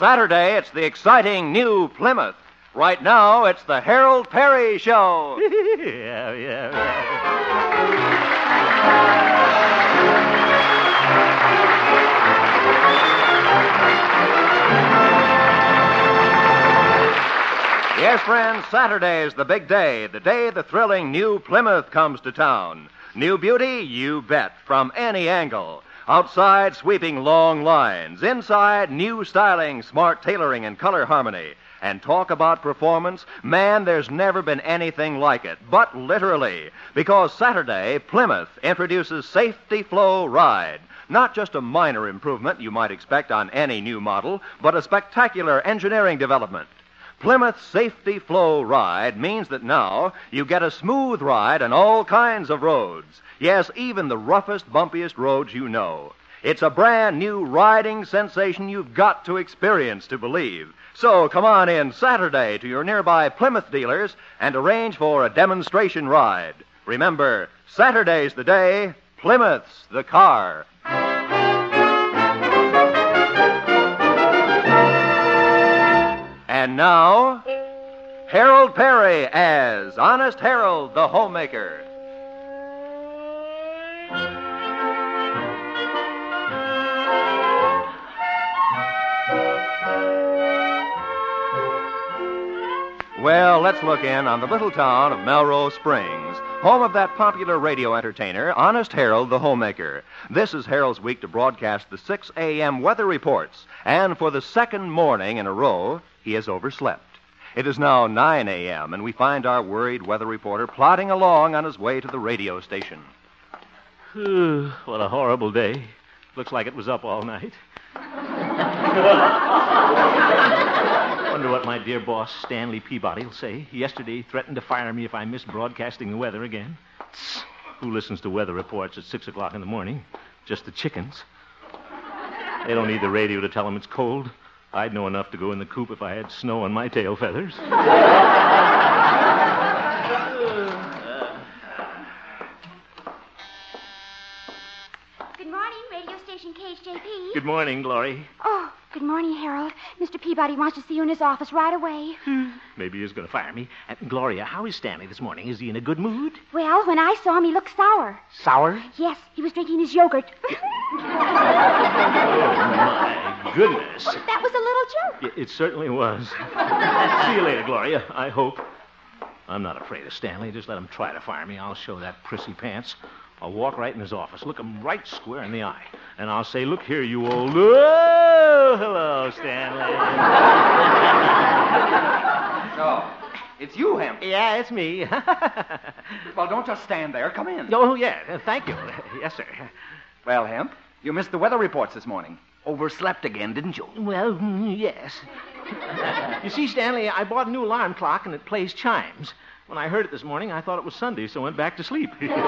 Saturday, it's the exciting new Plymouth. Right now, it's the Harold Perry Show. yeah. Yes, friends, Saturday is the big day, the day the thrilling new Plymouth comes to town. New beauty, you bet, from any angle. Outside, sweeping long lines. Inside, new styling, smart tailoring, and color harmony. And talk about performance, man, there's never been anything like it. But literally, because Saturday, Plymouth introduces Safety Flow Ride. Not just a minor improvement you might expect on any new model, but a spectacular engineering development. Plymouth Safety Flow Ride means that now you get a smooth ride on all kinds of roads. Yes, even the roughest, bumpiest roads you know. It's a brand new riding sensation you've got to experience to believe. So come on in Saturday to your nearby Plymouth dealers and arrange for a demonstration ride. Remember, Saturday's the day, Plymouth's the car. And now, Harold Perry as Honest Harold the Homemaker. Well, let's look in on the little town of Melrose Springs, home of that popular radio entertainer, Honest Harold the Homemaker. This is Harold's week to broadcast the 6 a.m. weather reports, and for the second morning in a row, he has overslept. It is now 9 a.m., and we find our worried weather reporter plodding along on his way to the radio station. What a horrible day. Looks like it was up all night. Wonder what my dear boss, Stanley Peabody, will say. Yesterday, he threatened to fire me if I missed broadcasting the weather again. Who listens to weather reports at 6 o'clock in the morning? Just the chickens. They don't need the radio to tell them it's cold. I'd know enough to go in the coop if I had snow on my tail feathers. Good morning, radio station KHJP. Good morning, Glory. Oh, good morning, Harold. Mr. Peabody wants to see you in his office right away. Maybe he's going to fire me. Gloria, how is Stanley this morning? Is he in a good mood? Well, when I saw him, he looked sour. Sour? Yes, he was drinking his yogurt. Oh, my goodness. Well, that was a little joke. It certainly was. See you later, Gloria, I hope. I'm not afraid of Stanley. Just let him try to fire me. I'll show that prissy pants. I'll walk right in his office, look him right square in the eye, and I'll say, "Look here, you old..." Oh, hello, Stanley. Oh, it's you, Hemp. Yeah, it's me. Well, don't just stand there. Come in. Oh, yeah, thank you. Yes, sir. Well, Hemp, you missed the weather reports this morning. Overslept again, didn't you? Well, yes. You see, Stanley, I bought a new alarm clock, and it plays chimes. When I heard it this morning, I thought it was Sunday, so I went back to sleep.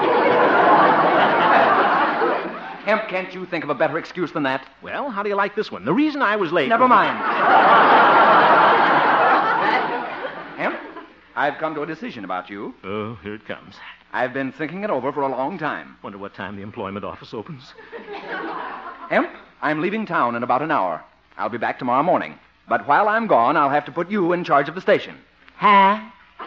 Hemp, can't you think of a better excuse than that? Well, how do you like this one? The reason I was late... Never mind. Hemp, I've come to a decision about you. Oh, here it comes. I've been thinking it over for a long time. Wonder what time the employment office opens. Hemp, I'm leaving town in about an hour. I'll be back tomorrow morning. But while I'm gone, I'll have to put you in charge of the station. Huh?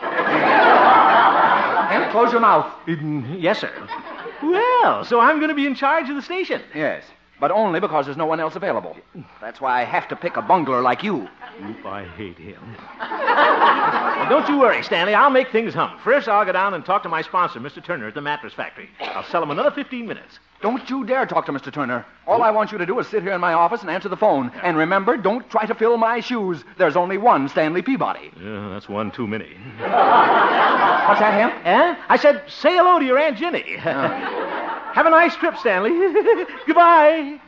Hemp, close your mouth. Yes, sir. Well, so I'm going to be in charge of the station. Yes, but only because there's no one else available. That's why I have to pick a bungler like you. Oop, I hate him. Well, don't you worry, Stanley. I'll make things hum. First, I'll go down and talk to my sponsor, Mr. Turner, at the mattress factory. I'll sell him another 15 minutes. Don't you dare talk to Mr. Turner. All I want you to do is sit here in my office and answer the phone. And remember, don't try to fill my shoes. There's only one Stanley Peabody. Yeah, that's one too many. What's that, Hemp? Eh? I said, say hello to your Aunt Ginny. Have a nice trip, Stanley. Goodbye.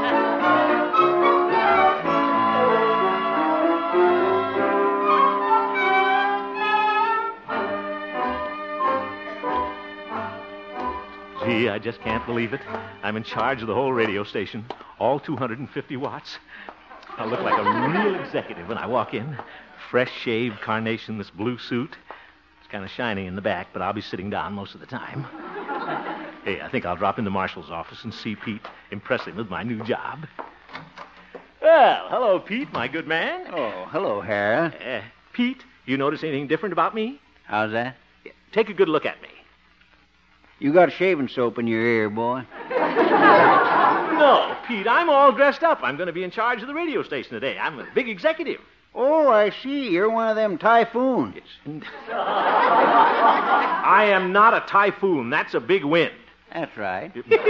Gee, I just can't believe it. I'm in charge of the whole radio station, all 250 watts. I'll look like a real executive when I walk in. Fresh shaved carnation, this blue suit. It's kind of shiny in the back, but I'll be sitting down most of the time. Hey, I think I'll drop into Marshall's office and see Pete, impress him with my new job. Well, hello, Pete, my good man. Oh, hello, Harold. Pete, you notice anything different about me? How's that? Take a good look at me. You got shaving soap in your ear, boy. No, Pete, I'm all dressed up. I'm going to be in charge of the radio station today. I'm a big executive. Oh, I see. You're one of them typhoons. I am not a typhoon. That's a big wind. That's right. Pete?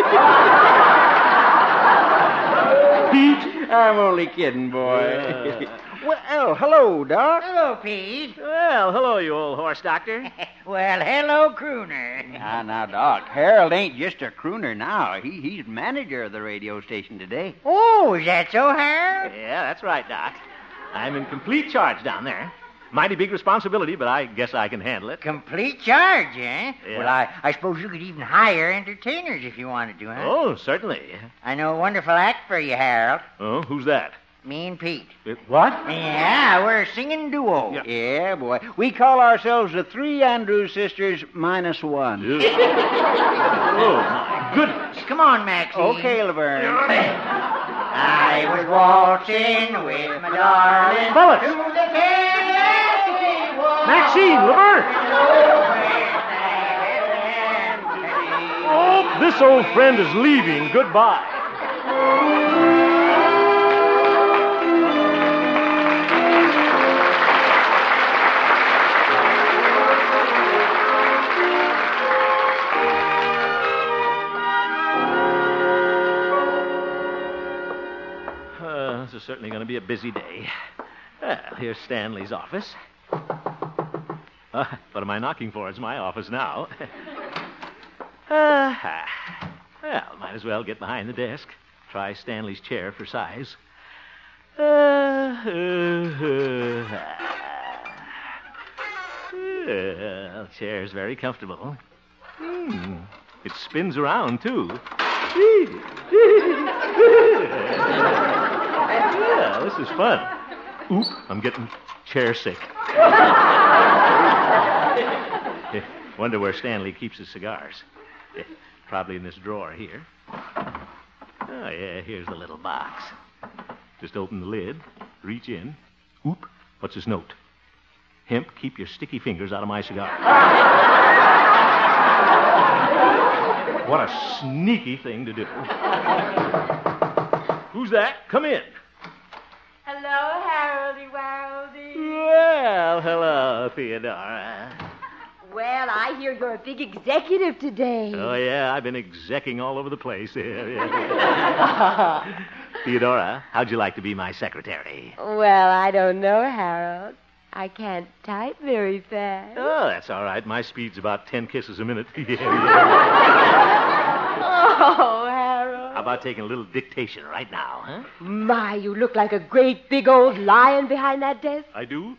I'm only kidding, boy. Well, hello, Doc. Hello, Pete. Well, hello, you old horse doctor. Well, hello, crooner. Now, Doc, Harold ain't just a crooner now. He's manager of the radio station today. Oh, is that so, Harold? Yeah, that's right, Doc. I'm in complete charge down there. Mighty big responsibility, but I guess I can handle it. Complete charge, eh? Yeah. Well, I suppose you could even hire entertainers if you wanted to, huh? Oh, certainly. I know a wonderful act for you, Harold. Oh, who's that? Me and Pete. What? Yeah, we're a singing duo. Yeah, boy. We call ourselves the Three Andrews Sisters minus one. Oh, my goodness. Come on, Maxine. Okay, Laverne. I was waltzing with my darling. Fellas. To the Tennessee woods. Maxine, Laverne. Oh, this old friend is leaving. Goodbye. This is certainly going to be a busy day. Well, here's Stanley's office. What am I knocking for? It's my office now. Well, might as well get behind the desk. Try Stanley's chair for size. The chair's very comfortable. It spins around, too. Yeah, this is fun. Oop, I'm getting chair sick. Wonder where Stanley keeps his cigars. Probably in this drawer here. Oh, yeah, here's the little box. Just open the lid, reach in. Oop, what's his note? Hemp, keep your sticky fingers out of my cigar. What a sneaky thing to do. Who's that? Come in. Hello, Haroldy Waroldy. Well, hello, Theodora. Well, I hear you're a big executive today. Oh, yeah, I've been execing all over the place. Yeah. Theodora, how'd you like to be my secretary? Well, I don't know, Harold. I can't type very fast. Oh, that's all right. My speed's about 10 kisses a minute. Yeah. Oh, Harold. How about taking a little dictation right now, huh? My, you look like a great big old lion behind that desk. I do?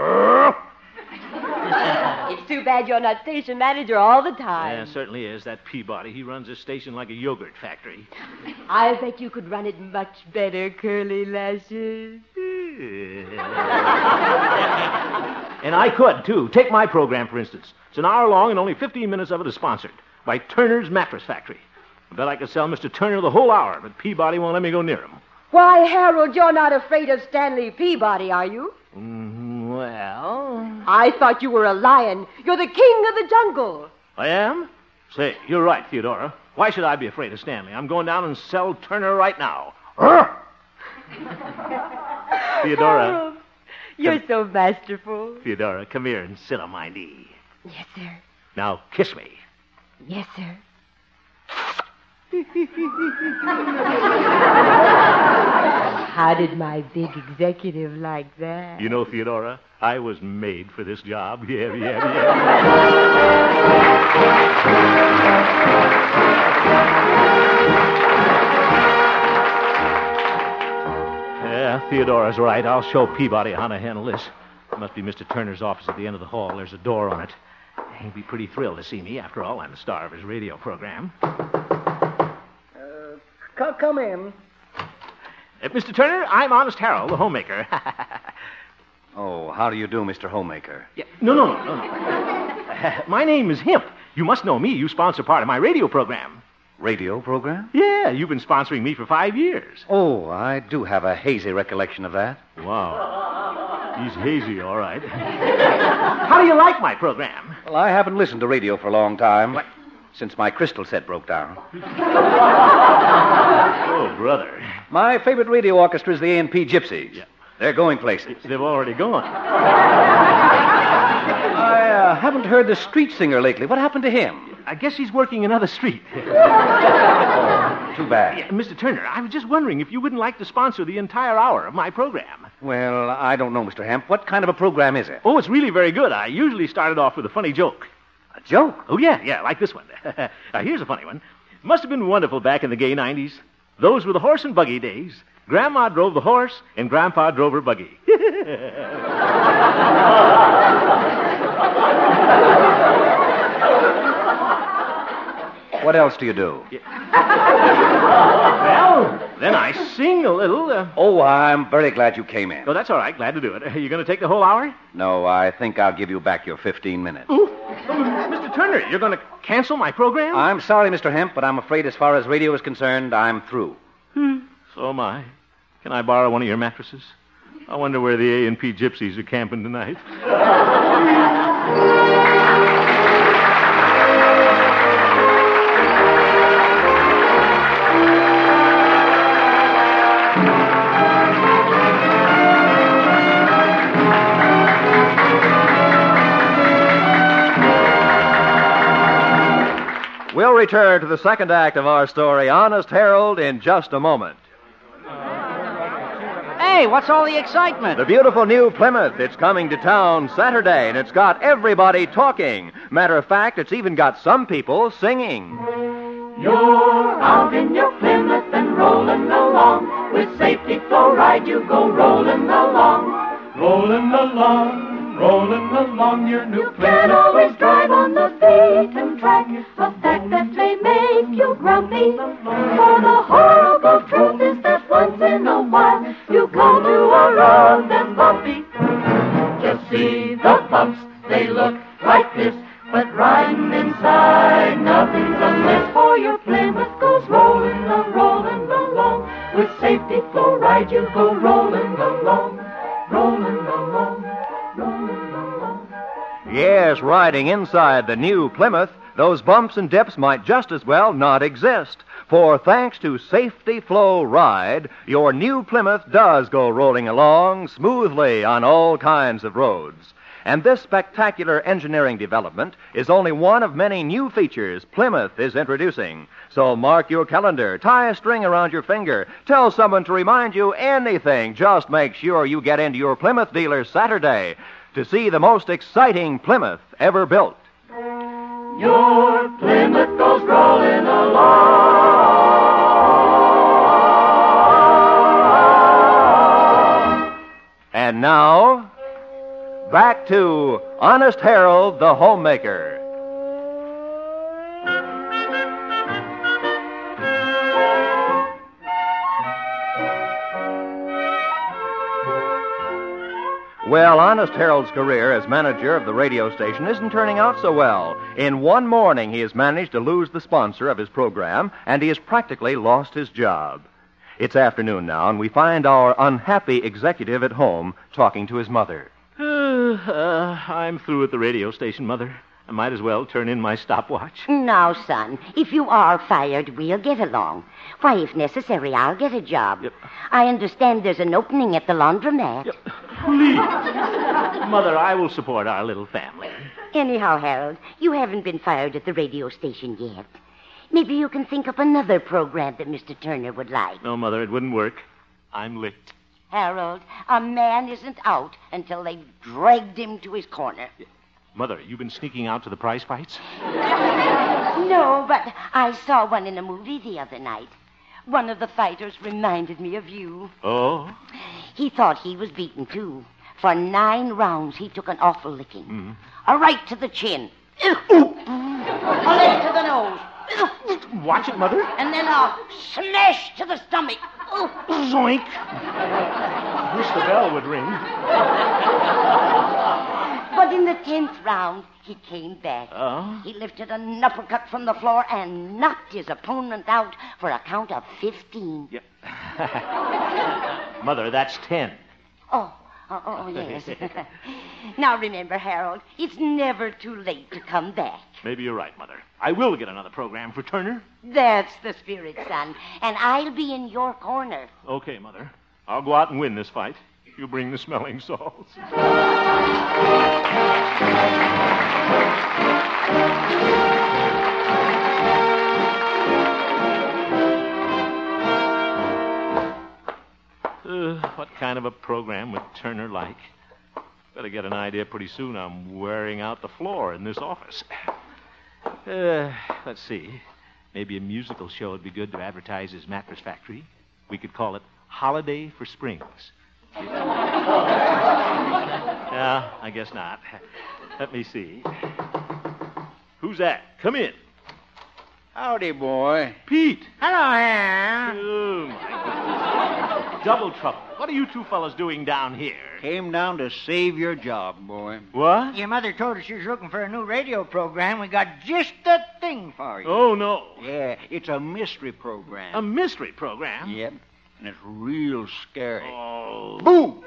It's too bad you're not station manager all the time. Yeah, certainly is. That Peabody, he runs this station like a yogurt factory. I bet you could run it much better, Curly Lashes. And I could, too. Take my program, for instance. It's an hour long and only 15 minutes of it is sponsored by Turner's Mattress Factory. I bet I could sell Mr. Turner the whole hour, but Peabody won't let me go near him. Why, Harold, you're not afraid of Stanley Peabody, are you? Well... I thought you were a lion. You're the king of the jungle. I am? Say, you're right, Theodora. Why should I be afraid of Stanley? I'm going down and sell Turner right now. Theodora. Harold, you're so masterful. Theodora, come here and sit on my knee. Yes, sir. Now, kiss me. Yes, sir. How did my big executive like that? You know, Theodora, I was made for this job. Yeah. Yeah, Theodora's right. I'll show Peabody how to handle this. It must be Mr. Turner's office at the end of the hall. There's a door on it. He'll be pretty thrilled to see me. After all, I'm the star of his radio program. Come in. Mr. Turner, I'm Honest Harold, the homemaker. Oh, how do you do, Mr. Homemaker? Yeah, no. My name is Hemp. You must know me. You sponsor part of my radio program. Radio program? Yeah, you've been sponsoring me for 5 years. Oh, I do have a hazy recollection of that. Wow. He's hazy, all right. How do you like my program? Well, I haven't listened to radio for a long time. What? Since my crystal set broke down. Oh, brother. My favorite radio orchestra is the A&P Gypsies. Yeah. They're going places. They've already gone. I haven't heard the street singer lately. What happened to him? I guess he's working another street. Too bad. Yeah, Mr. Turner, I was just wondering if you wouldn't like to sponsor the entire hour of my program. Well, I don't know, Mr. Hemp. What kind of a program is it? Oh, it's really very good. I usually start it off with a funny joke. A joke? Oh, yeah, like this one. Now, here's a funny one. Must have been wonderful back in the gay 90s. Those were the horse and buggy days. Grandma drove the horse, and Grandpa drove her buggy. What else do you do? Well, then I sing a little. Oh, I'm very glad you came in. Oh, that's all right. Glad to do it. Are you going to take the whole hour? No, I think I'll give you back your 15 minutes. Oh, Mr. Turner, you're going to cancel my program? I'm sorry, Mr. Hemp, but I'm afraid as far as radio is concerned, I'm through. So am I. Can I borrow one of your mattresses? I wonder where the A&P Gypsies are camping tonight. We'll return to the second act of our story, Honest Harold, in just a moment. Hey, what's all the excitement? The beautiful new Plymouth. It's coming to town Saturday, and it's got everybody talking. Matter of fact, it's even got some people singing. You're out in your Plymouth and rolling along. With safety flow ride, you go rolling along. Rolling along, rolling along, your new Plymouth. You can't always drive on the beaten track, a fact that may make you grumpy. For the horrible truth is that once in a while you come to a road that's bumpy. Just see the bumps, they look like this, but riding inside, nothing's amiss. For your Plymouth goes rolling along. With safety flow ride, you go rolling along, rolling along, rolling along. Yes, riding inside the new Plymouth, those bumps and dips might just as well not exist. For thanks to Safety Flow Ride, your new Plymouth does go rolling along smoothly on all kinds of roads. And this spectacular engineering development is only one of many new features Plymouth is introducing. So mark your calendar, tie a string around your finger, tell someone to remind you anything. Just make sure you get into your Plymouth dealer Saturday to see the most exciting Plymouth ever built. Your Plymouth goes rolling along. And now, back to Honest Harold, the homemaker. Well, Honest Harold's career as manager of the radio station isn't turning out so well. In one morning, he has managed to lose the sponsor of his program, and he has practically lost his job. It's afternoon now, and we find our unhappy executive at home talking to his mother. I'm through at the radio station, Mother. I might as well turn in my stopwatch. Now, son, if you are fired, we'll get along. Why, if necessary, I'll get a job. Yep. I understand there's an opening at the laundromat. Yep. Please. Mother, I will support our little family. Anyhow, Harold, you haven't been fired at the radio station yet. Maybe you can think up another program that Mr. Turner would like. No, Mother, it wouldn't work. I'm licked. Harold, a man isn't out until they've dragged him to his corner. Mother, you've been sneaking out to the prize fights? No, but I saw one in a movie the other night. One of the fighters reminded me of you. Oh? He thought he was beaten, too. For 9 rounds, he took an awful licking. A right to the chin. A left to the nose. Watch it, Mother. And then a smash to the stomach. Zoink. Wish the bell would ring. But in the 10th round, he came back. Oh? He lifted an uppercut from the floor and knocked his opponent out for a count of 15. Yeah. Mother, that's 10. Oh, yes. Now remember, Harold, it's never too late to come back. Maybe you're right, Mother. I will get another program for Turner. That's the spirit, son. And I'll be in your corner. Okay, Mother. I'll go out and win this fight. You bring the smelling salts. What kind of a program would Turner like? Better get an idea pretty soon. I'm wearing out the floor in this office. Let's see. Maybe a musical show would be good to advertise his mattress factory. We could call it Holiday for Springs. Yeah, I guess not. Let me see. Who's that? Come in. Howdy, boy. Pete. Hello, Harold. Oh, my goodness. Double trouble. What are you two fellas doing down here? Came down to save your job, boy. What? Your mother told us she was looking for a new radio program. We got just the thing for you. Oh, no. Yeah, it's a mystery program. A mystery program? Yep, and it's real scary. Oh. Boom!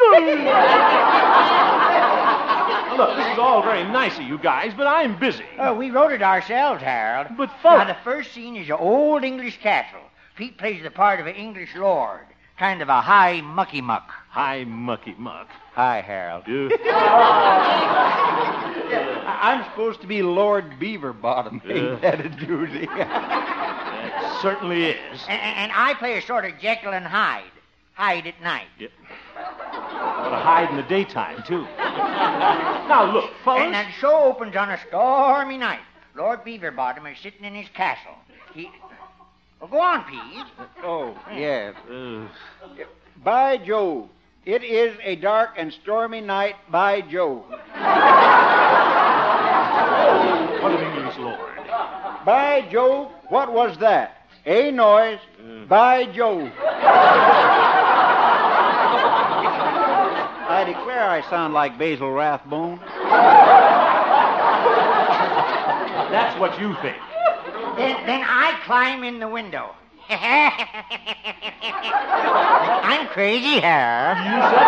Look, this is all very nice of you guys, but I'm busy. Oh, we wrote it ourselves, Harold. But, Now, fellas... the first scene is an old English castle. Pete plays the part of an English lord. Kind of a high mucky muck. Hi, mucky muck. Hi, Harold. You... I'm supposed to be Lord Beaverbottom. Ain't that a doozy? It certainly is. And I play a sort of Jekyll and Hyde. Hyde at night. Yep. Gotta hide in the daytime, too. Now, look, fellas... And the show opens on a stormy night. Lord Beaverbottom is sitting in his castle. Well, go on, Pete. Oh, yeah. Uh, By Jove, it is a dark and stormy night, by Jove. what an English lord. By Jove, what was that? A noise, by Jove. I declare I sound like Basil Rathbone. That's what you think. Then I climb in the window. I'm crazy, Harold.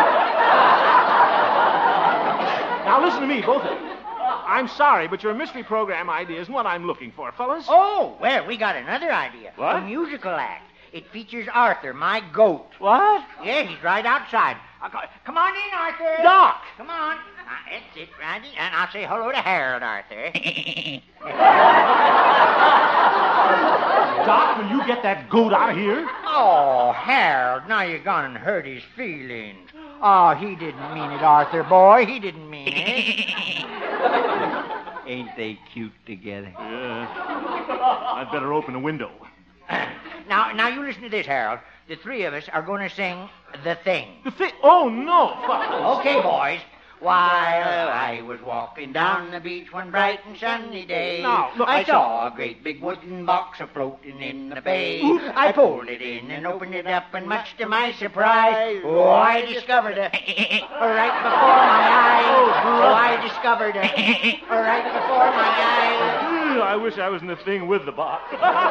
Now, listen to me, both of you. I'm sorry, but your mystery program idea isn't what I'm looking for, fellas. Oh, well, we got another idea. What? A musical act. It features Arthur, my goat. What? Yeah, he's right outside. Come on in, Arthur. Doc! Come on. That's it, right in. And I'll say hello to Harold, Arthur. Doc, will you get that goat out of here? Oh, Harold, now you're gonna hurt his feelings. Oh, he didn't mean it, Arthur, boy. He didn't mean it. Ain't they cute together? Yeah. I'd better open the window. Now you listen to this, Harold. The three of us are going to sing The Thing. The thing... Oh, no, fellas. Okay, boys. While I was walking down the beach one bright and sunny day, No, look, I saw a great big wooden box a-floating in the bay. I pulled it in and opened it up, and much to my surprise, I discovered a right before my eyes. I discovered a right before my eyes. I wish I was in the thing with the box.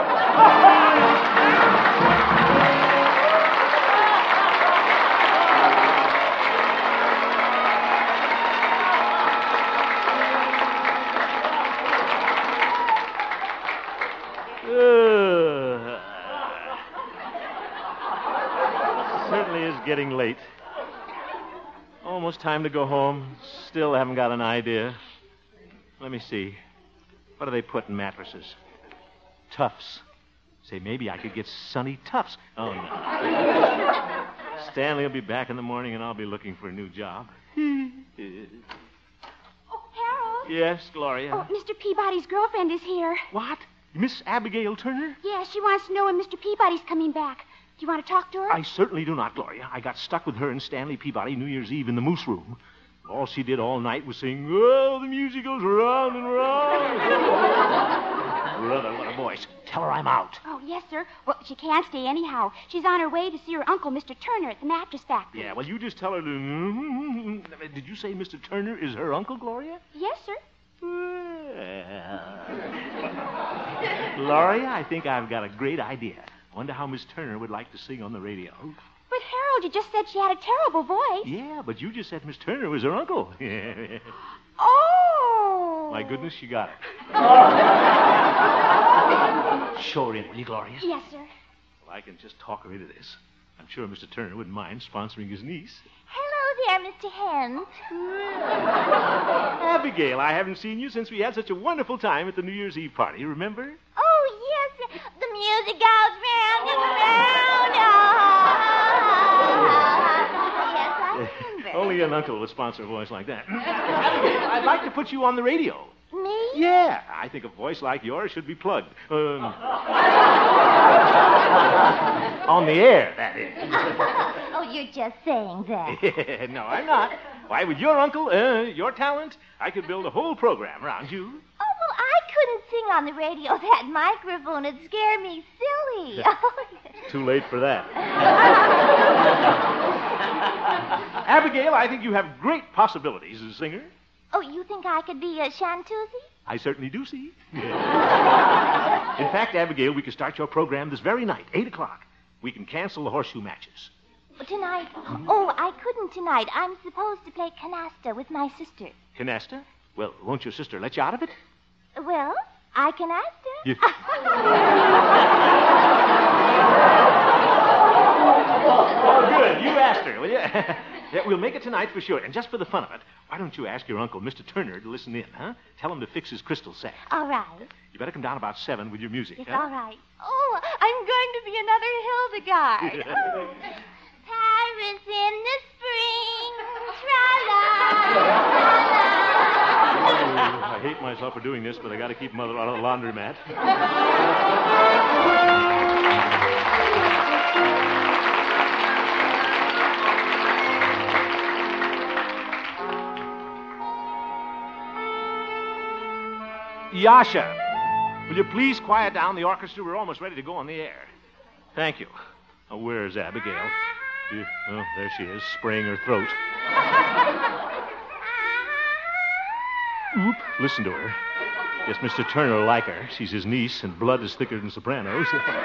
Certainly is getting late. Almost time to go home. Still haven't got an idea. Let me see. What do they put in mattresses? Tufts. Say, maybe I could get Sonny Tufts. Oh, no. Stanley will be back in the morning, and I'll be looking for a new job. Oh, Harold. Yes, Gloria? Oh, Mr. Peabody's girlfriend is here. What? Miss Abigail Turner? Yeah, she wants to know when Mr. Peabody's coming back. Do you want to talk to her? I certainly do not, Gloria. I got stuck with her and Stanley Peabody New Year's Eve in the Moose Room. All she did all night was sing, "Oh, the music goes round and round." Brother, what a voice. Tell her I'm out. Oh, yes, sir. Well, she can't stay anyhow. She's on her way to see her uncle, Mr. Turner, at the mattress factory. Yeah, well, you just tell her to... Did you say Mr. Turner is her uncle, Gloria? Yes, sir. Well... Gloria, I think I've got a great idea. I wonder how Miss Turner would like to sing on the radio. But, Harold, you just said she had a terrible voice. Yeah, but you just said Miss Turner was her uncle. Oh. My goodness, she got it. Show her in, will you, Gloria? Yes, sir. Well, I can just talk her into this. I'm sure Mr. Turner wouldn't mind sponsoring his niece. Hello there, Mr. Hens. Abigail, I haven't seen you since we had such a wonderful time at the New Year's Eve party, remember? Oh, yes, the music goes round and round. Yes, I remember. Only an uncle would sponsor a voice like that. Abigail, I'd like to put you on the radio. Me? Yeah, I think a voice like yours should be plugged. On the air, that is. Oh, you're just saying that. No, I'm not. Why, with your uncle, your talent, I could build a whole program around you. Oh, well, I couldn't sing on the radio. That microphone would scare me silly. Too late for that. Abigail, I think you have great possibilities as a singer. Oh, you think I could be a chanteuse? I certainly do see. In fact, Abigail, we could start your program this very night, 8 o'clock. We can cancel the horseshoe matches. Tonight? Oh, I couldn't tonight. I'm supposed to play canasta with my sister. Canasta? Well, won't your sister let you out of it? Well, I can ask her. You... Oh, good. You asked her, will you? Yeah, we'll make it tonight for sure. And just for the fun of it, why don't you ask your uncle, Mr. Turner, to listen in, huh? Tell him to fix his crystal sack. All right. You better come down about 7 with your music, It's huh? all right. Oh, I'm going to be another Hildegard. Paris in the spring, tra-la, I hate myself for doing this, but I got to keep Mother out of the laundromat. Yasha, will you please quiet down the orchestra? We're almost ready to go on the air. Thank you. Oh, where's Abigail? Oh, there she is, spraying her throat. Oop, listen to her. Guess Mr. Turner will like her. She's his niece, and blood is thicker than sopranos.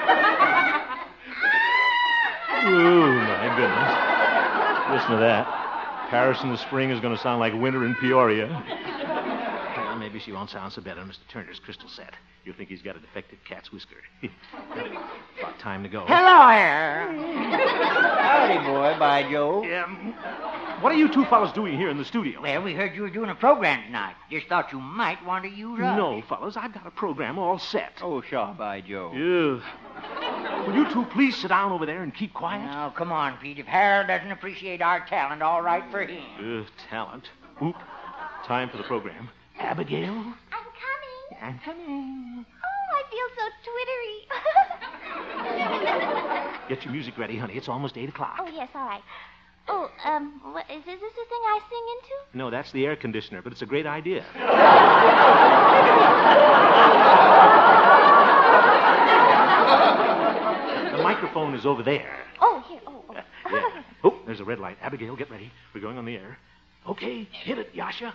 Oh, my goodness. Listen to that. Paris in the spring is going to sound like winter in Peoria. Well, maybe she won't sound so bad on Mr. Turner's crystal set. You'll think he's got a defective cat's whisker. About time to go. Hello there. Howdy, boy, by Jove. What are you two fellas doing here in the studio? Well, we heard you were doing a program tonight. Just thought you might want to use us. No, fellas, I've got a program all set. Oh, sure, by Jove. Yeah. Will you two please sit down over there and keep quiet? Now, come on, Pete. If Harold doesn't appreciate our talent, all right for him. Talent. Oop. Time for the program. Abigail? I'm coming. I'm coming. Oh, I feel so twittery. Get your music ready, honey. It's almost 8 o'clock. Oh, yes, all right. Oh, what, is this the thing I sing into? No, that's the air conditioner, but it's a great idea. The microphone is over there. Oh, here. Oh. Yeah. Oh, there's a red light. Abigail, get ready. We're going on the air. Okay, hit it, Yasha.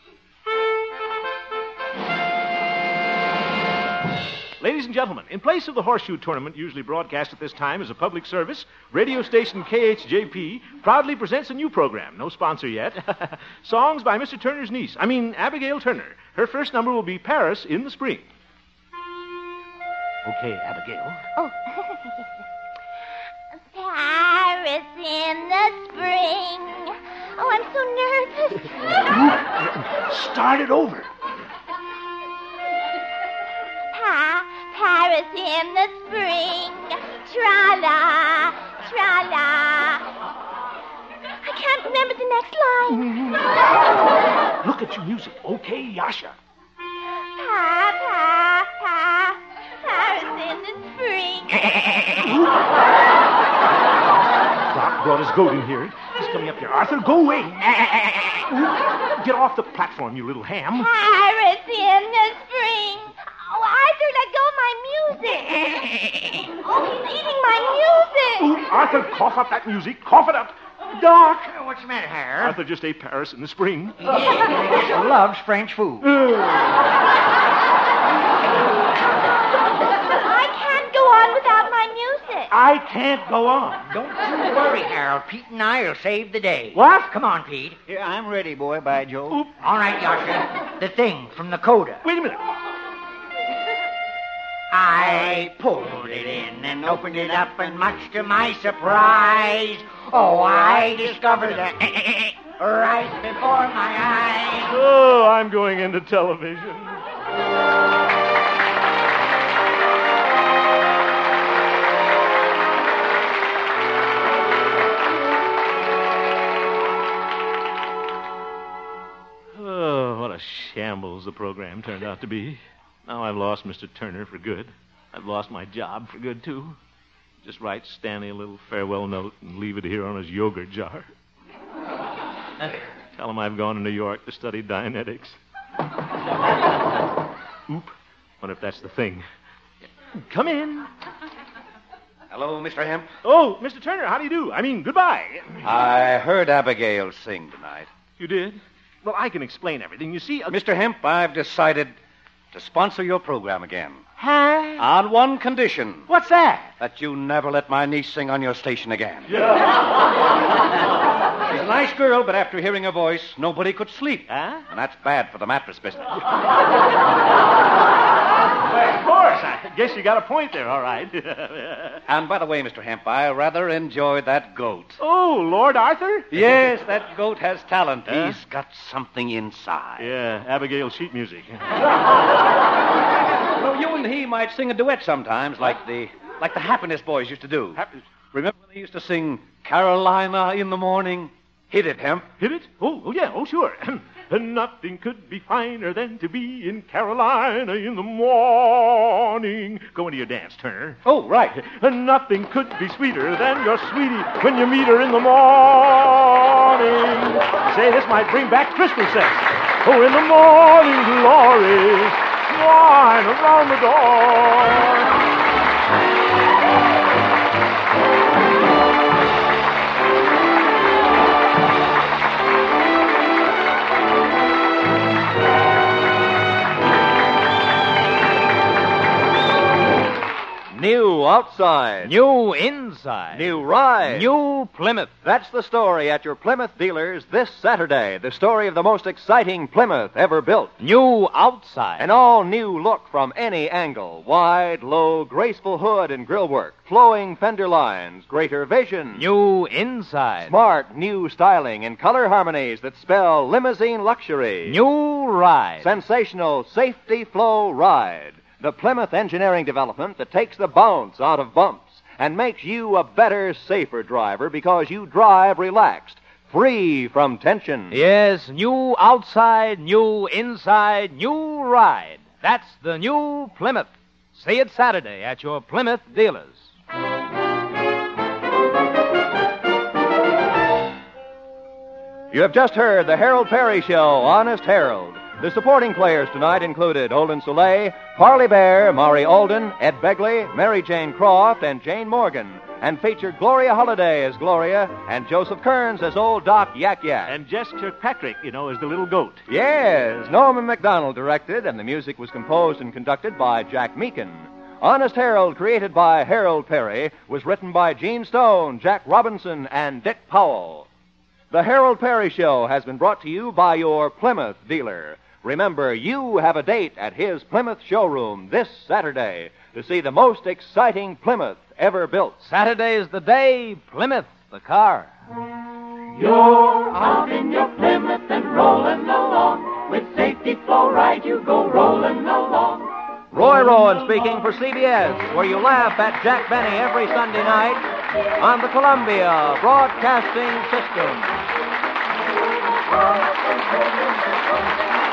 Ladies and gentlemen, in place of the horseshoe tournament usually broadcast at this time as a public service, radio station KHJP proudly presents a new program. No sponsor yet. Songs by Mr. Turner's niece. Abigail Turner. Her first number will be Paris in the Spring. Okay, Abigail. Oh. Paris in the spring. Oh, I'm so nervous. Start it over. Paris in the spring. Tra-la, tra-la. I can't remember the next line. Look at your music. Okay, Yasha. Paris in the spring. Doc brought his goat in here. He's coming up here. Arthur, go away. Get off the platform, you little ham. Paris in the spring. Oh, Arthur, let go music. Oh, he's eating my music. Arthur, cough up that music. Cough it up. Doc. What's the matter, Harold? Arthur just ate Paris in the spring. He loves French food. I can't go on without my music. I can't go on. Don't you worry, Harold. Pete and I will save the day. What? Come on, Pete. Here, I'm ready, boy, by Joe. All right, Yasha. The thing from the coda. Wait a minute. I pulled it in and opened it up, and much to my surprise, oh, I discovered that right before my eyes. Oh, I'm going into television. Oh, what a shambles the program turned out to be. Now I've lost Mr. Turner for good. I've lost my job for good, too. Just write Stanley a little farewell note and leave it here on his yogurt jar. Tell him I've gone to New York to study Dianetics. Oop. Wonder if that's the thing. Come in. Hello, Mr. Hemp. Oh, Mr. Turner, how do you do? I mean, goodbye. I heard Abigail sing tonight. You did? Well, I can explain everything. You see... Mr. Hemp, I've decided to sponsor your program again. Huh? On one condition. What's that? That you never let my niece sing on your station again. Yeah. She's a nice girl, but after hearing her voice, nobody could sleep. Huh? And that's bad for the mattress business. Well, of course. I guess you got a point there, all right. And by the way, Mr. Hemp, I rather enjoyed that goat. Oh, Lord Arthur? Yes, that goat has talent. He's got something inside. Yeah, Abigail sheet music. Well, you and he might sing a duet sometimes, like the Happiness Boys used to do. Remember when they used to sing Carolina in the morning? Hit it, Hemp. Hit it? Oh, yeah, oh, sure. And nothing could be finer than to be in Carolina in the morning. Go into your dance, Turner. Oh, right. And nothing could be sweeter than your sweetie when you meet her in the morning. Say, this might bring back Christmas sex. Oh, in the morning glory, wine around the door. New outside. New inside. New ride. New Plymouth. That's the story at your Plymouth dealers this Saturday. The story of the most exciting Plymouth ever built. New outside. An all-new look from any angle. Wide, low, graceful hood and grillwork. Flowing fender lines. Greater vision. New inside. Smart, new styling and color harmonies that spell limousine luxury. New ride. Sensational safety flow ride. The Plymouth engineering development that takes the bounce out of bumps and makes you a better, safer driver because you drive relaxed, free from tension. Yes, new outside, new inside, new ride. That's the new Plymouth. See it Saturday at your Plymouth dealers. You have just heard the Harold Perry Show, Honest Harold. The supporting players tonight included Olin Soleil, Parley Bear, Maury Alden, Ed Begley, Mary Jane Croft, and Jane Morgan, and featured Gloria Holliday as Gloria and Joseph Kearns as old Doc Yak Yak. And Jess Kirkpatrick, as the little goat. Yes, Norman MacDonald directed, and the music was composed and conducted by Jack Meakin. Honest Harold, created by Harold Perry, was written by Gene Stone, Jack Robinson, and Dick Powell. The Harold Perry Show has been brought to you by your Plymouth dealer. Remember, you have a date at his Plymouth showroom this Saturday to see the most exciting Plymouth ever built. Saturday is the day, Plymouth, the car. You're out in your Plymouth and rolling along. With Safety Flow Ride, you go rolling along. Roy Rowan speaking for CBS, where you laugh at Jack Benny every Sunday night on the Columbia Broadcasting System.